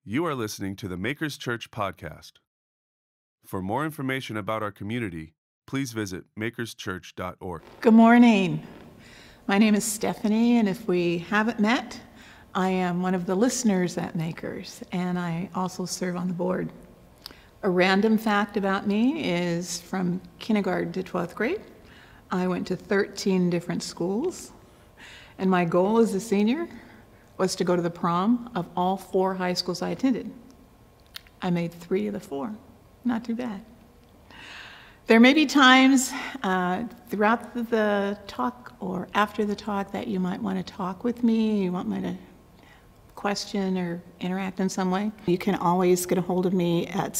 You are listening to the Makers Church podcast. For more information about our community, please visit makerschurch.org. Good morning. My name is Stephanie, and if we haven't met, I am one of the listeners at Makers, and I also serve on the board. A random fact about me is from kindergarten to 12th grade, I went to 13 different schools, and my goal as a senior was to go to the prom of all 4 high schools I attended. I made 3 of the 4. Not too bad. There may be times throughout the talk or after the talk that you might want to talk with me, you want me to question or interact in some way. You can always get a hold of me at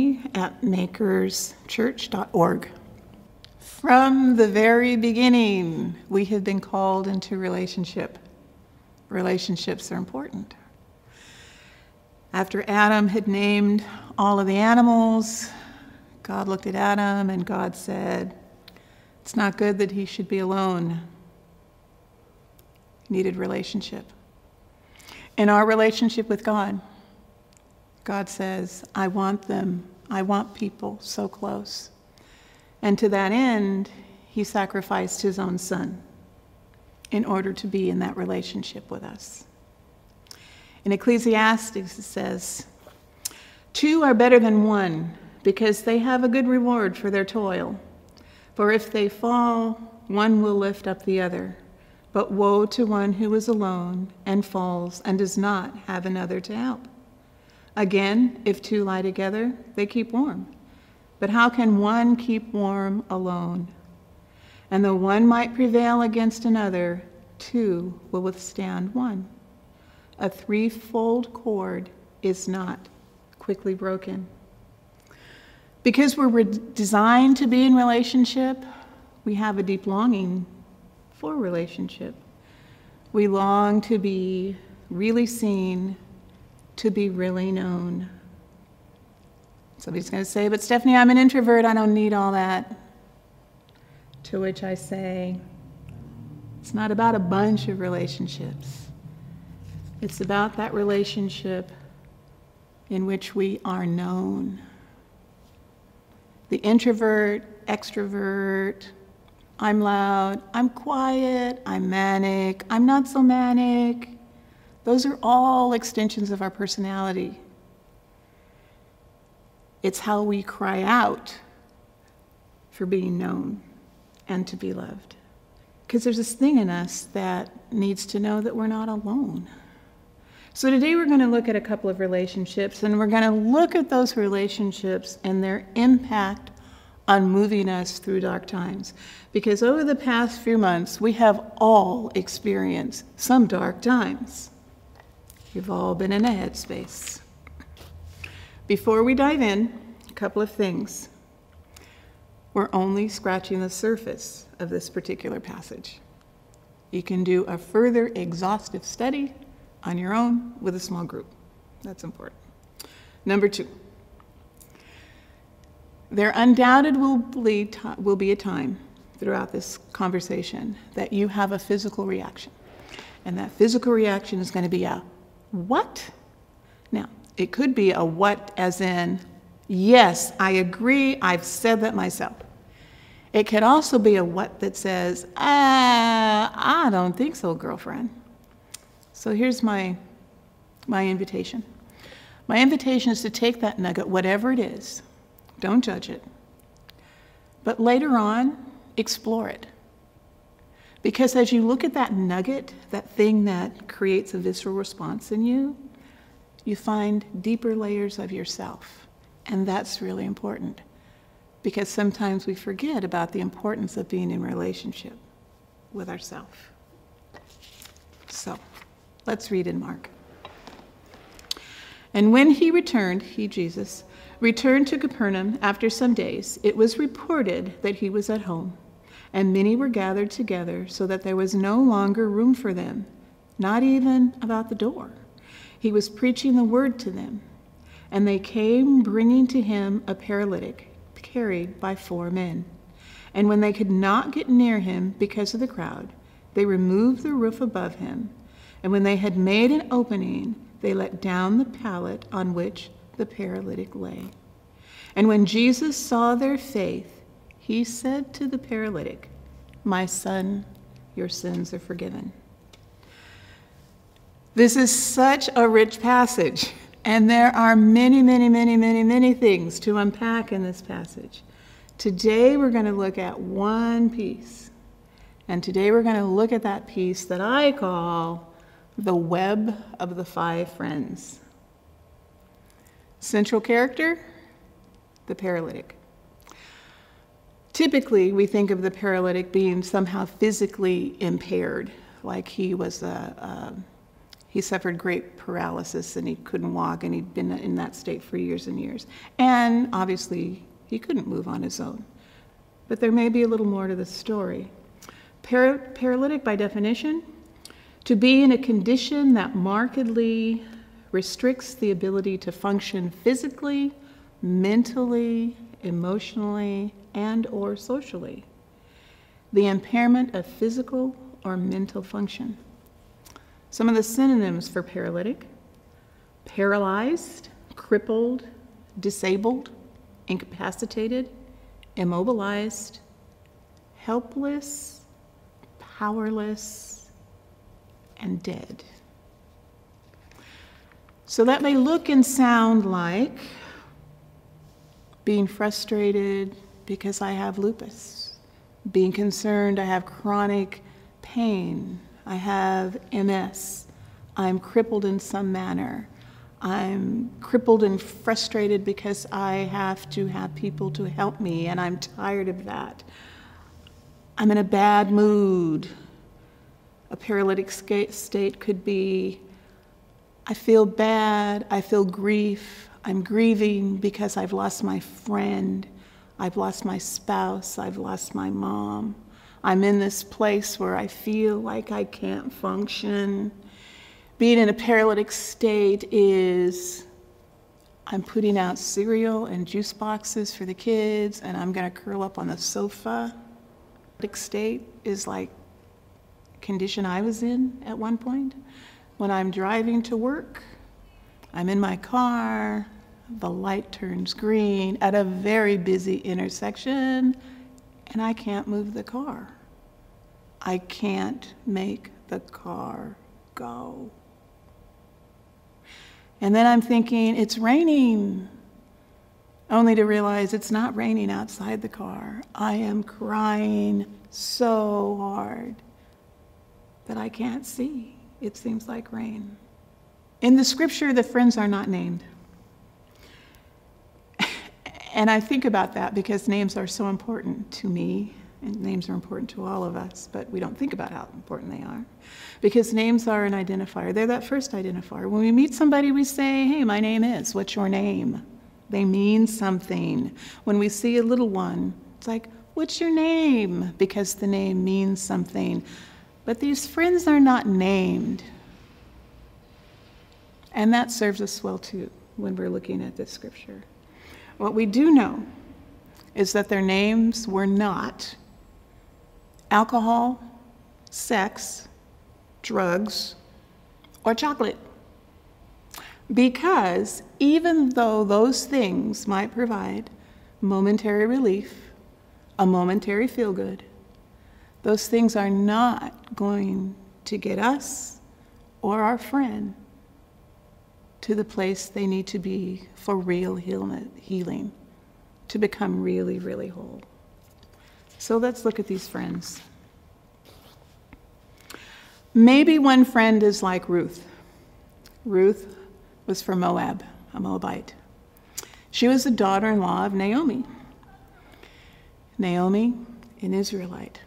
stephanie@makerschurch.org. From the very beginning, we have been called into relationship. Relationships are important. After Adam had named all of the animals, God looked at Adam and God said, "It's not good that he should be alone." He needed relationship. In our relationship with God, God says, I want people so close. And to that end, he sacrificed his own son in order to be in that relationship with us. In Ecclesiastes, it says, 2 are better than 1, because they have a good reward for their toil. For if they fall, one will lift up the other. But woe to one who is alone and falls and does not have another to help. Again, if 2 lie together, they keep warm. But how can one keep warm alone? And though one might prevail against another, 2 will withstand one. A 3-fold cord is not quickly broken. Because we're designed to be in relationship, we have a deep longing for relationship. We long to be really seen, to be really known. Somebody's going to say, but Stephanie, I'm an introvert, I don't need all that. To which I say, it's not about a bunch of relationships. It's about that relationship in which we are known. The introvert, extrovert, I'm loud, I'm quiet, I'm manic, I'm not so manic. Those are all extensions of our personality. It's how we cry out for being known and to be loved. Because there's this thing in us that needs to know that we're not alone. So today we're going to look at a couple of relationships, and we're going to look at those relationships and their impact on moving us through dark times. Because over the past few months, we have all experienced some dark times. We've all been in a headspace. Before we dive in, a couple of things. We're only scratching the surface of this particular passage. You can do a further exhaustive study on your own with a small group. That's important. Number 2, there undoubtedly will be a time throughout this conversation that you have a physical reaction. And that physical reaction is going to be a what? Now, it could be a what as in, yes, I agree, I've said that myself. It could also be a what that says, I don't think so, girlfriend. So here's my invitation. My invitation is to take that nugget, whatever it is, don't judge it, but later on, explore it. Because as you look at that nugget, that thing that creates a visceral response in you, you find deeper layers of yourself. And that's really important. Because sometimes we forget about the importance of being in relationship with ourselves. So, let's read in Mark. And when he returned, Jesus, returned to Capernaum after some days, it was reported that he was at home. And many were gathered together so that there was no longer room for them, not even about the door. He was preaching the word to them. And they came bringing to him a paralytic, carried by 4 men. And when they could not get near him because of the crowd, they removed the roof above him. And when they had made an opening, they let down the pallet on which the paralytic lay. And when Jesus saw their faith, he said to the paralytic, "My son, your sins are forgiven." This is such a rich passage, and there are many, many, many, many, many things to unpack in this passage. Today we're going to look at one piece, and today we're going to look at that piece that I call the web of the five friends. Central character, the paralytic. Typically, we think of the paralytic being somehow physically impaired, like he suffered great paralysis and he couldn't walk, and he'd been in that state for years and years. And obviously, he couldn't move on his own. But there may be a little more to the story. Paralytic, by definition, to be in a condition that markedly restricts the ability to function physically, mentally, emotionally, and or socially. The impairment of physical or mental function. Some of the synonyms for paralytic: paralyzed, crippled, disabled, incapacitated, immobilized, helpless, powerless, and dead. So that may look and sound like being frustrated because I have lupus, being concerned I have chronic pain, I have MS, I'm crippled in some manner, I'm crippled and frustrated because I have to have people to help me and I'm tired of that. I'm in a bad mood. A paralytic state could be, I feel bad, I feel grief, I'm grieving because I've lost my friend, I've lost my spouse, I've lost my mom. I'm in this place where I feel like I can't function. Being in a paralytic state is, I'm putting out cereal and juice boxes for the kids and I'm gonna curl up on the sofa. Paralytic state is like condition I was in at one point. When I'm driving to work, I'm in my car, the light turns green at a very busy intersection, and I can't move the car. I can't make the car go. And then I'm thinking, it's raining, only to realize it's not raining outside the car. I am crying so hard that I can't see. It seems like rain. In the scripture, the friends are not named. And I think about that because names are so important to me, and names are important to all of us, but we don't think about how important they are. Because names are an identifier. They're that first identifier. When we meet somebody, we say, "Hey, my name is," "What's your name?" They mean something. When we see a little one, it's like, "What's your name?" Because the name means something. But these friends are not named. And that serves us well too when we're looking at this scripture. What we do know is that their names were not alcohol, sex, drugs, or chocolate. Because even though those things might provide momentary relief, a momentary feel-good, those things are not going to get us or our friend to the place they need to be for real healing, to become really, really whole. So let's look at these friends. Maybe one friend is like Ruth. Ruth was from Moab, a Moabite. She was the daughter-in-law of Naomi. Naomi, an Israelite.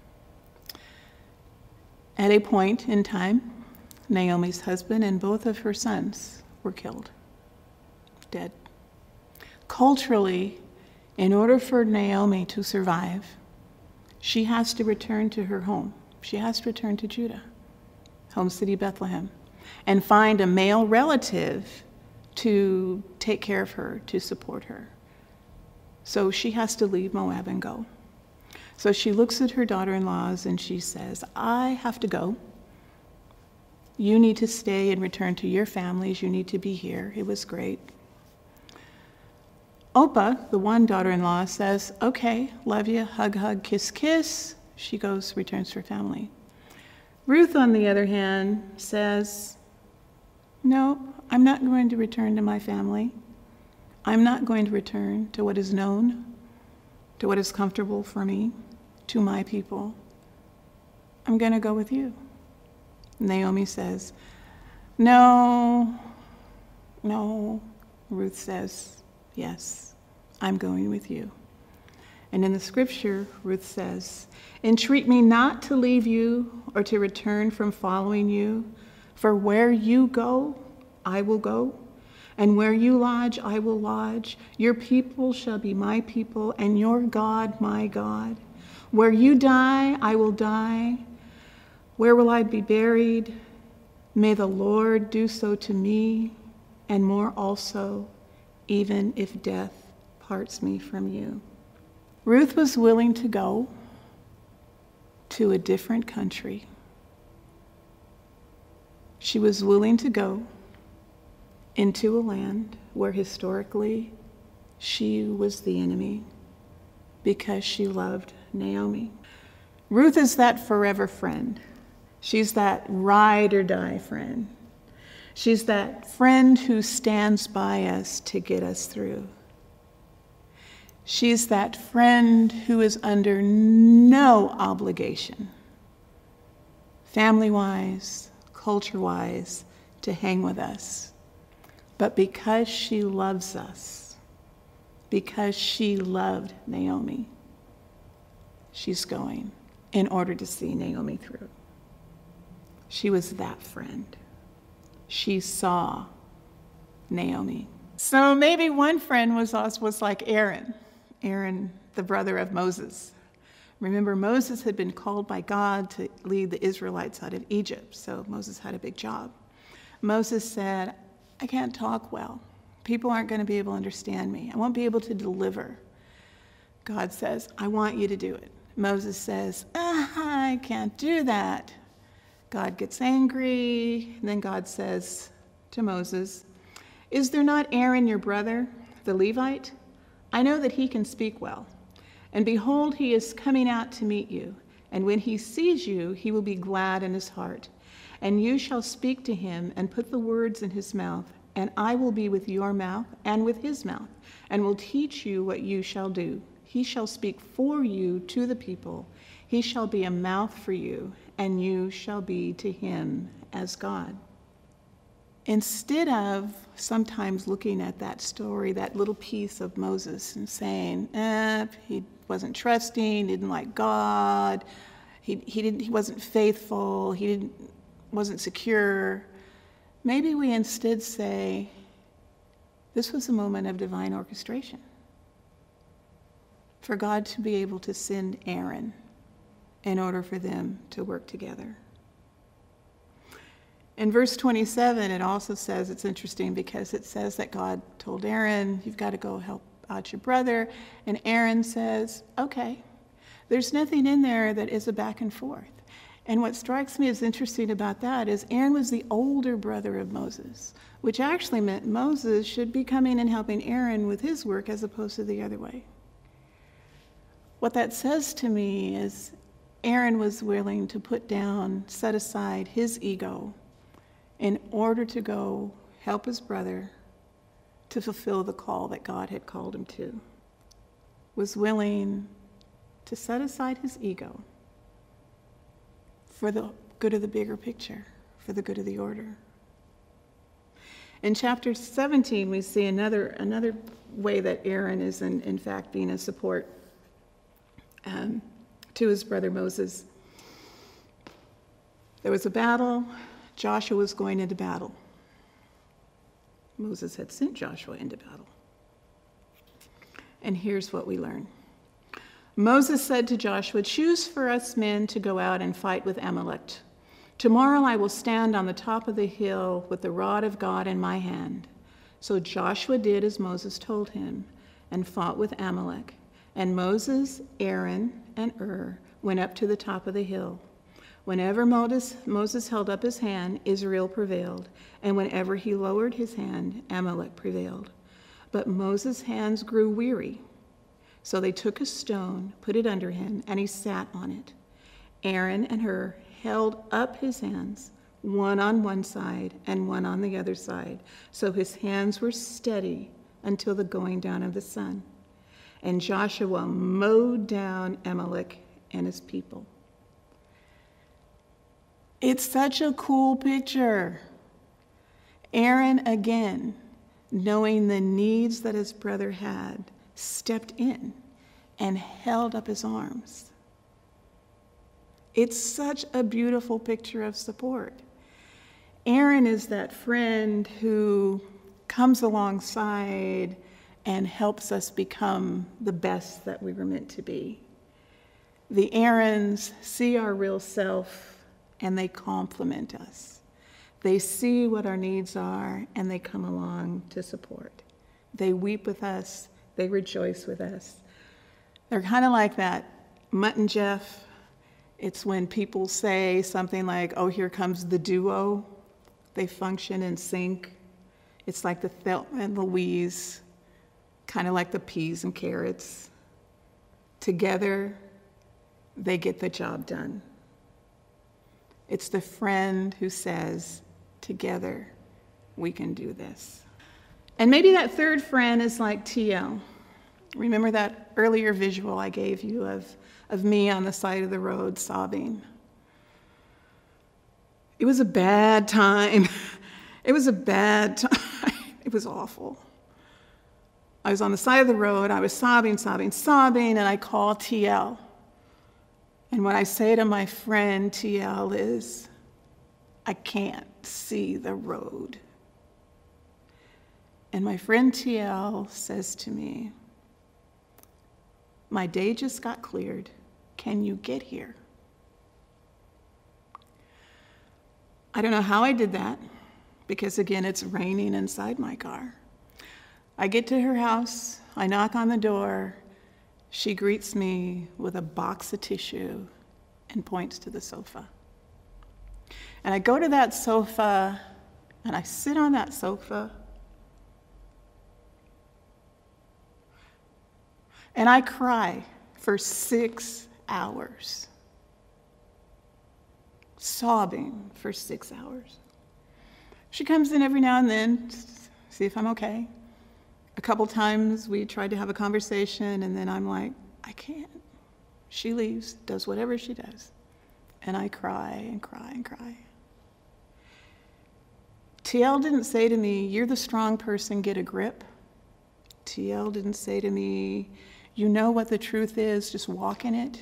At a point in time, Naomi's husband and both of her sons were killed, dead. Culturally, in order for Naomi to survive, she has to return to her home. She has to return to Judah, home city Bethlehem, and find a male relative to take care of her, to support her. So she has to leave Moab and go. So she looks at her daughter-in-laws and she says, "I have to go. You need to stay and return to your families. You need to be here. It was great. Opa, the one daughter-in-law, says, okay, love you, hug, hug, kiss, kiss. She goes, returns to her family. Ruth, on the other hand, says, no, I'm not going to return to my family. I'm not going to return to what is known, to what is comfortable for me, to my people. I'm going to go with you. Naomi says, no. Ruth says, yes, I'm going with you. And in the scripture, Ruth says, entreat me not to leave you or to return from following you, for where you go, I will go, and where you lodge, I will lodge. Your people shall be my people, and your God, my God. Where you die, I will die. Where will I be buried? May the Lord do so to me, and more also, even if death parts me from you. Ruth was willing to go to a different country. She was willing to go into a land where historically she was the enemy because she loved Naomi. Ruth is that forever friend. She's that ride or die friend. She's that friend who stands by us to get us through. She's that friend who is under no obligation, family-wise, culture-wise, to hang with us. But because she loves us, because she loved Naomi, she's going in order to see Naomi through. She was that friend. She saw Naomi. So maybe one friend was like Aaron, the brother of Moses. Remember, Moses had been called by God to lead the Israelites out of Egypt, so Moses had a big job. Moses said, I can't talk well. People aren't going to be able to understand me. I won't be able to deliver. God says, I want you to do it. Moses says, I can't do that. God gets angry. And then God says to Moses, is there not Aaron your brother, the Levite? I know that he can speak well. And behold, he is coming out to meet you. And when he sees you, he will be glad in his heart. And you shall speak to him and put the words in his mouth. And I will be with your mouth and with his mouth, and will teach you what you shall do. He shall speak for you to the people. He shall be a mouth for you, and you shall be to him as God. Instead of sometimes looking at that story, that little piece of Moses, and saying, he wasn't trusting, didn't like God, he wasn't faithful, wasn't secure, maybe we instead say, this was a moment of divine orchestration. For God to be able to send Aaron in order for them to work together. In verse 27, it also says, it's interesting because it says that God told Aaron, you've got to go help out your brother. And Aaron says, okay. There's nothing in there that is a back and forth. And what strikes me as interesting about that is Aaron was the older brother of Moses, which actually meant Moses should be coming and helping Aaron with his work as opposed to the other way. What that says to me is Aaron was willing to put down, set aside his ego in order to go help his brother to fulfill the call that God had called him to. Was willing to set aside his ego for the good of the bigger picture, for the good of the order. In chapter 17, we see another way that Aaron is in fact being a support to his brother Moses. There was a battle. Joshua was going into battle. Moses had sent Joshua into battle. And here's what we learn. Moses said to Joshua, choose for us men to go out and fight with Amalek. Tomorrow I will stand on the top of the hill with the rod of God in my hand. So Joshua did as Moses told him and fought with Amalek. And Moses, Aaron, and Hur went up to the top of the hill. Whenever Moses held up his hand, Israel prevailed, and whenever he lowered his hand, Amalek prevailed. But Moses' hands grew weary. So they took a stone, put it under him, and he sat on it. Aaron and Hur held up his hands, one on one side and one on the other side, so his hands were steady until the going down of the sun. And Joshua mowed down Amalek and his people. It's such a cool picture. Aaron, again, knowing the needs that his brother had, stepped in and held up his arms. It's such a beautiful picture of support. Aaron is that friend who comes alongside and helps us become the best that we were meant to be. The Aarons see our real self and they compliment us. They see what our needs are and they come along to support. They weep with us. They rejoice with us. They're kind of like that Mutt and Jeff. It's when people say something like, oh, here comes the duo. They function in sync. It's like the Thelma and Louise, kind of like the peas and carrots. Together, they get the job done. It's the friend who says, together, we can do this. And maybe that third friend is like TL. Remember that earlier visual I gave you of me on the side of the road sobbing? It was a bad time. It was a bad time. It was awful. I was on the side of the road. I was sobbing, and I call TL. And what I say to my friend TL is, I can't see the road. And my friend TL says to me, my day just got cleared. Can you get here? I don't know how I did that, because again, it's raining inside my car. I get to her house, I knock on the door, she greets me with a box of tissue and points to the sofa. And I go to that sofa, and I sit on that sofa, and I cry for 6 hours. Sobbing for 6 hours. She comes in every now and then to see if I'm okay. A couple times we tried to have a conversation, and then I'm like, I can't. She leaves, does whatever she does. And I cry and cry and cry. TL didn't say to me, you're the strong person, get a grip. TL didn't say to me, you know what the truth is, just walk in it.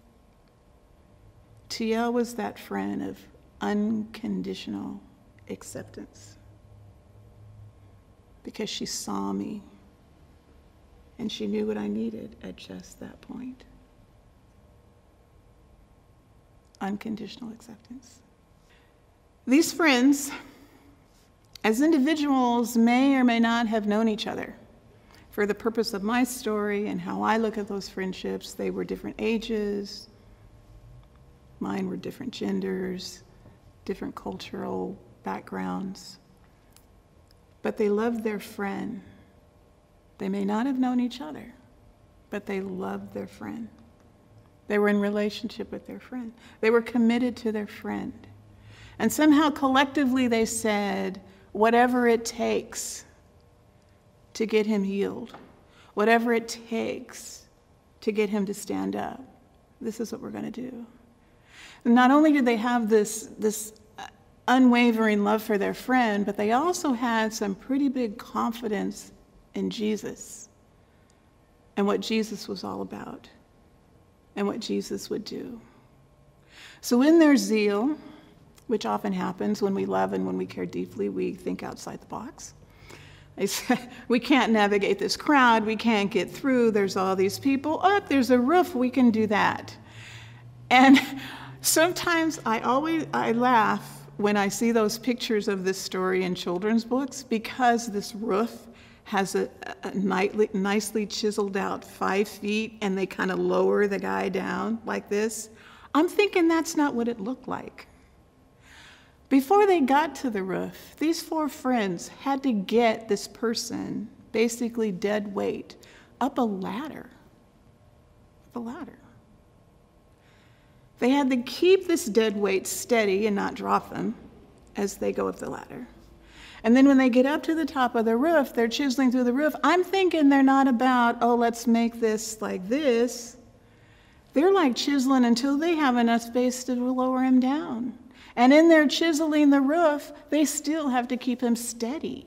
TL was that friend of unconditional acceptance, because she saw me and she knew what I needed at just that point. Unconditional acceptance. These friends, as individuals, may or may not have known each other. For the purpose of my story and how I look at those friendships, they were different ages. Mine were different genders, different cultural backgrounds. But they loved their friend. They may not have known each other, but they loved their friend. They were in relationship with their friend. They were committed to their friend. And somehow collectively they said, whatever it takes to get him healed, whatever it takes to get him to stand up, this is what we're going to do. And not only did they have this unwavering love for their friend, but they also had some pretty big confidence in Jesus and what Jesus was all about and what Jesus would do. So in their zeal, which often happens when we love and when we care deeply, we think outside the box. They said, we can't navigate this crowd, we can't get through, there's all these people, oh, there's a roof, we can do that. And sometimes I laugh when I see those pictures of this story in children's books, because this roof has a nicely chiseled out 5 feet, and they kind of lower the guy down like this. I'm thinking that's not what it looked like. Before they got to the roof, these 4 friends had to get this person, basically dead weight, up a ladder. Up a ladder. They had to keep this dead weight steady and not drop them as they go up the ladder. And then when they get up to the top of the roof, they're chiseling through the roof. I'm thinking they're not about, oh, let's make this like this. They're like chiseling until they have enough space to lower him down. And in their chiseling the roof, they still have to keep him steady.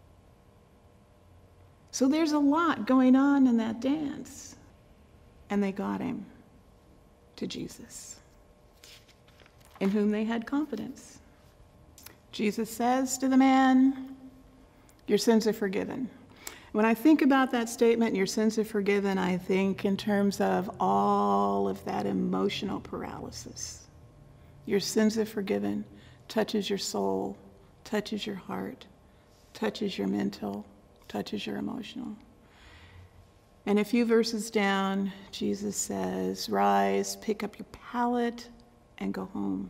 So there's a lot going on in that dance. And they got him to Jesus, in whom they had confidence. Jesus says to the man, your sins are forgiven. When I think about that statement, your sins are forgiven, I think in terms of all of that emotional paralysis. Your sins are forgiven touches your soul, touches your heart, touches your mental, touches your emotional. And a few verses down, Jesus says, rise, pick up your pallet, and go home.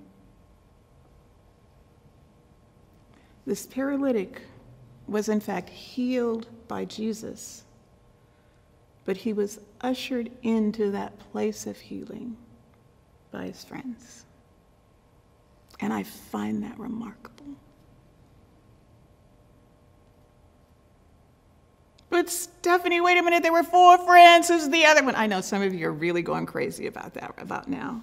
This paralytic was in fact healed by Jesus, but he was ushered into that place of healing by his friends. And I find that remarkable. But Stephanie, wait a minute, there were 4 friends, who's the other one? I know some of you are really going crazy about that about now.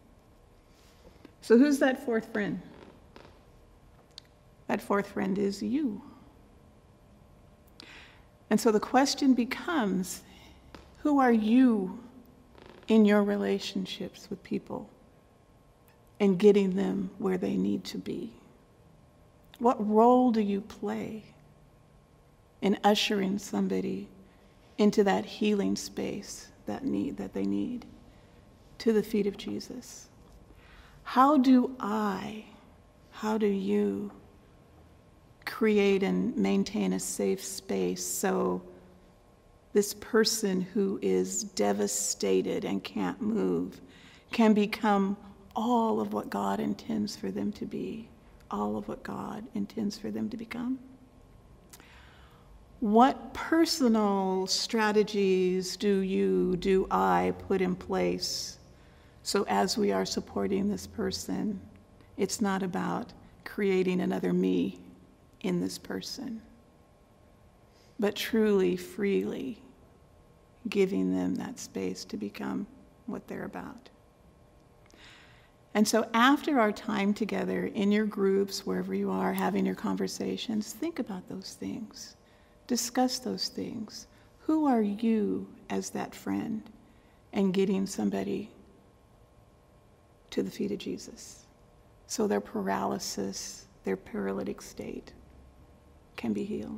So who's that 4th friend? That 4th friend is you. And so the question becomes, who are you in your relationships with people and getting them where they need to be? What role do you play in ushering somebody into that healing space that they need to the feet of Jesus? How do you create and maintain a safe space so this person who is devastated and can't move can become all of what God intends for them to be, all of what God intends for them to become? What personal strategies do I put in place so as we are supporting this person, it's not about creating another me in this person, but truly, freely giving them that space to become what they're about. And so after our time together in your groups, wherever you are, having your conversations, think about those things. Discuss those things. Who are you as that friend and getting somebody to the feet of Jesus so their paralysis, their paralytic state can be healed?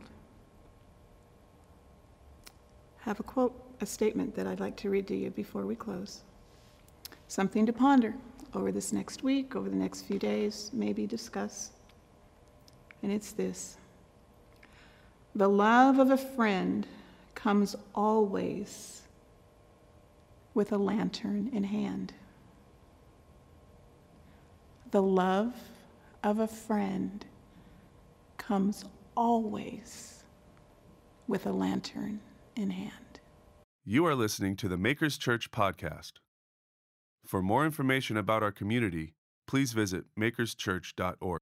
I have a quote, a statement that I'd like to read to you before we close. Something to ponder over this next week, over the next few days, maybe discuss. And it's this: the love of a friend comes always with a lantern in hand. The love of a friend comes always with a lantern in hand. You are listening to the Makers Church podcast. For more information about our community, please visit makerschurch.org.